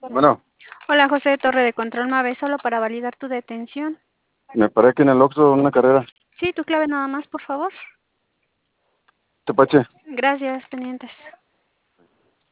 Bueno, Hola, José de Torre de Control Mave, solo para validar tu detención. me paré aquí en el Oxxo una carrera. Sí, tu clave nada más, por favor. Tepache. Gracias, pendientes.